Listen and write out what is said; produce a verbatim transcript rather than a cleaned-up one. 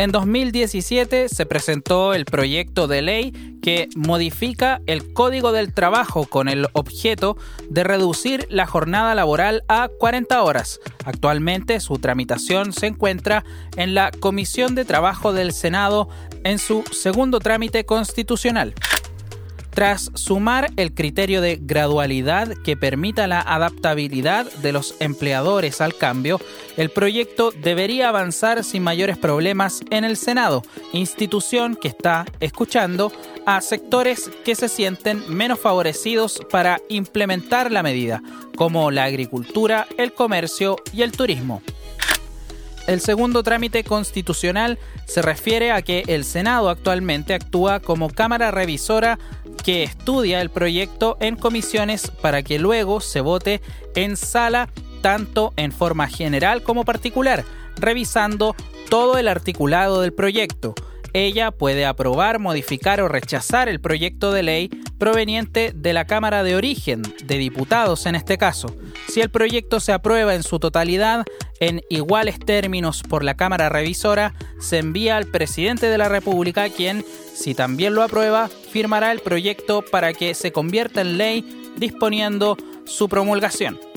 En dos mil diecisiete se presentó el proyecto de ley que modifica el Código del Trabajo con el objeto de reducir la jornada laboral a cuarenta horas. Actualmente su tramitación se encuentra en la Comisión de Trabajo del Senado en su segundo trámite constitucional. Tras sumar el criterio de gradualidad que permita la adaptabilidad de los empleadores al cambio, el proyecto debería avanzar sin mayores problemas en el Senado, institución que está escuchando a sectores que se sienten menos favorecidos para implementar la medida, como la agricultura, el comercio y el turismo. El segundo trámite constitucional se refiere a que el Senado actualmente actúa como cámara revisora que estudia el proyecto en comisiones para que luego se vote en sala tanto en forma general como particular, revisando todo el articulado del proyecto. Ella puede aprobar, modificar o rechazar el proyecto de ley proveniente de la Cámara de Origen, de diputados en este caso. Si el proyecto se aprueba en su totalidad, en iguales términos por la Cámara Revisora, se envía al presidente de la República, quien, si también lo aprueba, firmará el proyecto para que se convierta en ley, disponiendo su promulgación.